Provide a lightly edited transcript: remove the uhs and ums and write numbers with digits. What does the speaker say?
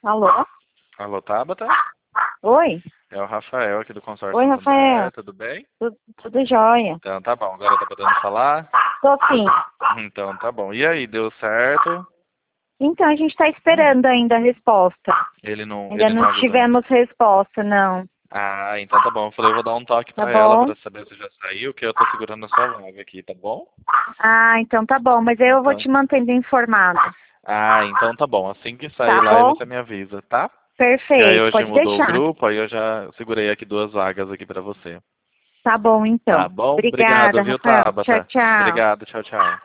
Alô? Alô, Tabata? Oi? É o Rafael aqui do consórcio Oi, Santander, Rafael. tudo bem? Tudo jóia? Então tá bom, agora tá podendo falar? Tô sim. Então tá bom. E aí, deu certo? Então, a gente está esperando ainda a resposta. Ainda Ele não não avisou. tivemos resposta, não. Ah, então tá bom. Eu falei, eu vou dar um toque Tá pra ela bom? pra saber se já saiu, que eu tô segurando a sua vaga aqui, tá bom? Ah, então tá bom. Mas aí eu vou Então. te mantendo informado. Ah, então tá bom. Assim que sair Tá lá, aí bom? você me avisa, tá? Que aí Perfeito. hoje Pode mudou o deixar. grupo, aí eu já segurei aqui 2 vagas aqui pra você. Tá bom, Tá então. bom? Obrigado, Obrigada, viu, Rafael. Tchau, Tabata? tchau. Obrigado, tchau, tchau.